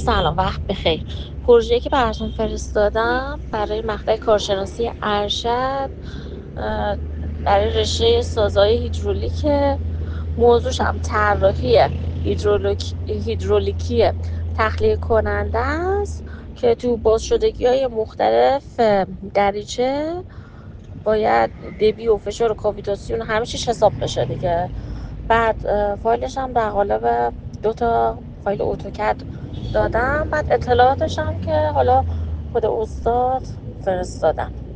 سلام، وقت بخیر. پروژه‌ای که براتون فرستادم برای مقطع کارشناسی ارشد، اه، برای رشته سازهای هیدرولیک، موضوعش هم طراحی هیدرولیکی تخلیه کننده است که تو بازشدگی های مختلف دریچه باید دبی و فشار و کاویتاسیون همه چیش حساب بشه دیگه. بعد فایلش هم در قالب 2 فایل اتوکد دادم. بعد اطلاعاتش هم که حالا خود استاد فرستادم.